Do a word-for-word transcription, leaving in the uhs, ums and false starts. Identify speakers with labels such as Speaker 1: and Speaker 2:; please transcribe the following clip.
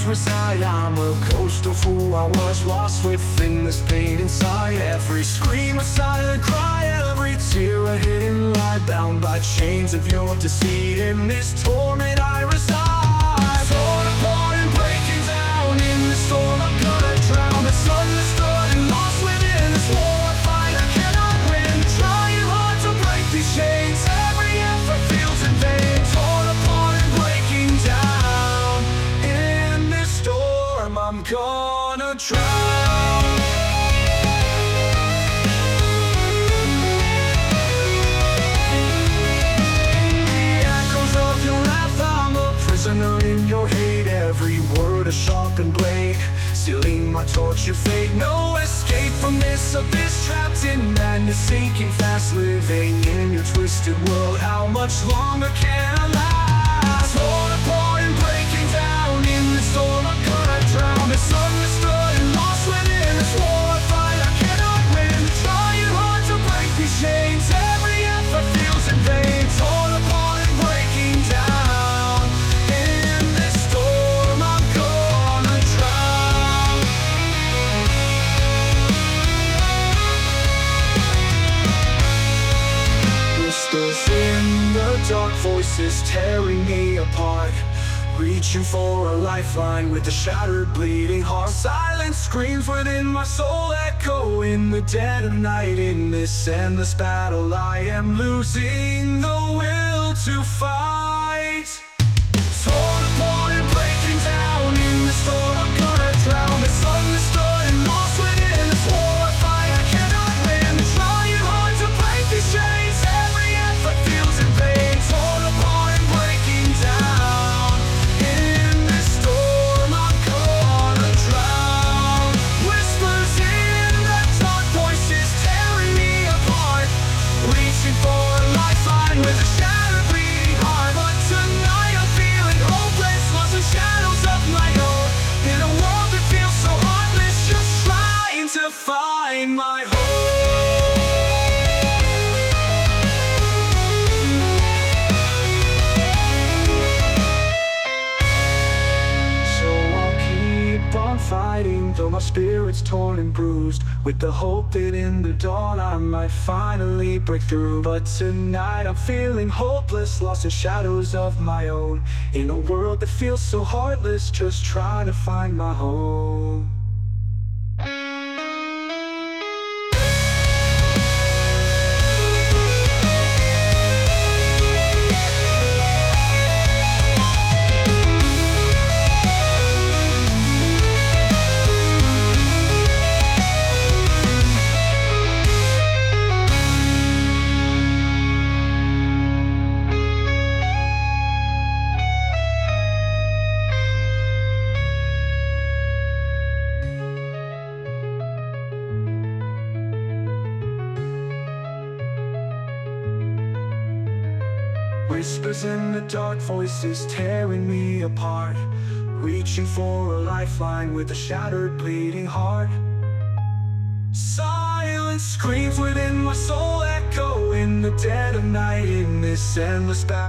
Speaker 1: shadows reside. I'm a ghost of who I was, lost within this pain inside. Every scream a silent cry, every tear a hidden lie. Bound by chains of your deceit, in this torment I reside. Torn apart and breaking down, in the storm I'm gonna drown. Misunderstood and lost within this war I fight, I cannot win. Trying hard to break these chains, every effort feels in vain. Torn apart and breaking down, in this storm I'm gonna drown. In your hate, every word a sharpened blade, sealing my tortured fate. No escape from this abyss, trapped in madness, sinking fast, living in your twisted world. How much longer can I last? Torn apart and breaking down, in the storm I'm gonna drown. Misunderstood and lost within this war I fight, I cannot win. Trying hard to break these chains, every effort feels in vain. Torn apart and breaking down, in the dark, voices tearing me apart, reaching for a lifeline with a shattered, bleeding heart. Silent screams within my soul echo in the dead of night. In this endless battle I am losing the will to fight. Torn apart and breaking down, in the storm I'm gonna drown. Misunderstood and lost within this war I fight, I cannot win. Trying hard to break these chains, every effort feels in vain. Torn apart and breaking down, in this storm I'm gonna drown. Whispers in the dark, voices tearing me apart, reaching for a lifeline with a shattered, bleeding heart. But tonight I'm feeling hopeless, lost in shadows of my own, in a world that feels so heartless, just trying to find my home. Fighting, though my spirit's torn and bruised, with the hope that in the dawn I might finally break through. But tonight I'm feeling hopeless, lost in shadows of my own, in a world that feels so heartless, just trying to find my home. Whispers in the dark, voices tearing me apart, reaching for a lifeline with a shattered, bleeding heart. Silent screams within my soul echo in the dead of night, in this endless battle.